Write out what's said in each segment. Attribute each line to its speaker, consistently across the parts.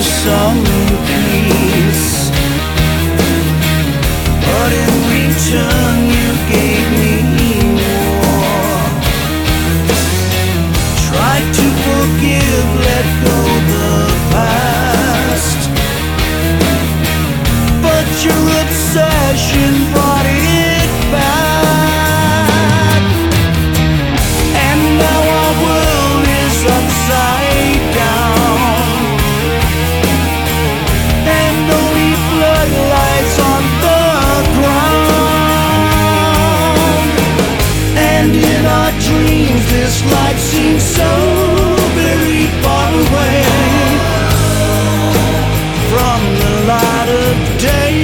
Speaker 1: some peace, but in return you gave me more. Tried to forgive, let go the past, but your obsession brought it back. And now our world is upside down, and only floodlights on the ground. And in our dreams this life seems so very far away from the light of day.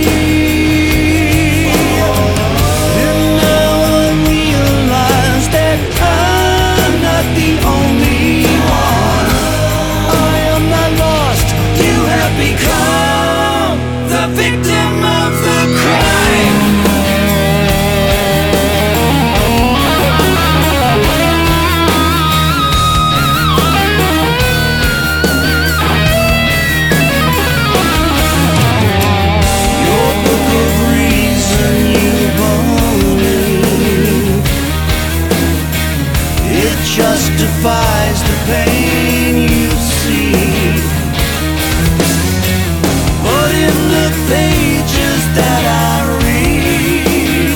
Speaker 1: And now I realize that I'm not the only one. I am not lost, you have become the victim of the crime. Your book of reason you believe, it justifies the pain you see. But in the pages that I read,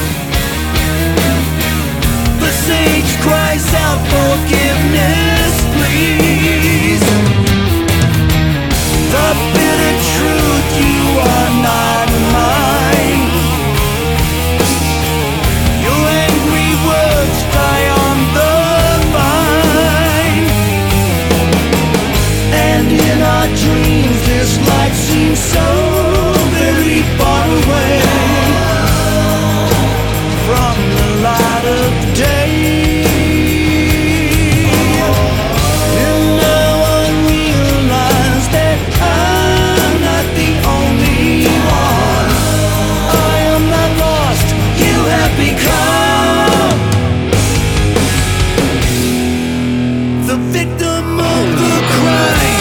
Speaker 1: the sage cries out, forgiveness please. The bitter truth, you are not mine. Your angry words die on the vine. And in our dreams this life seems so very far away from the light of day. And now I realize that I'm not the only one. I am not lost, you have become the victim of the crime.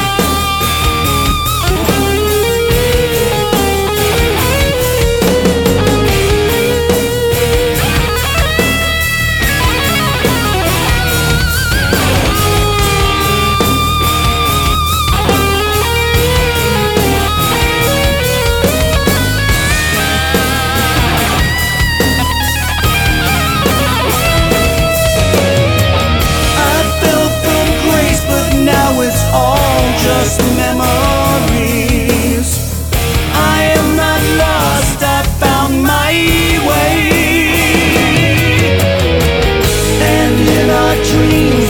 Speaker 1: I fell from grace, but now it's all just memories. I am not lost, I found my way. And in our dreams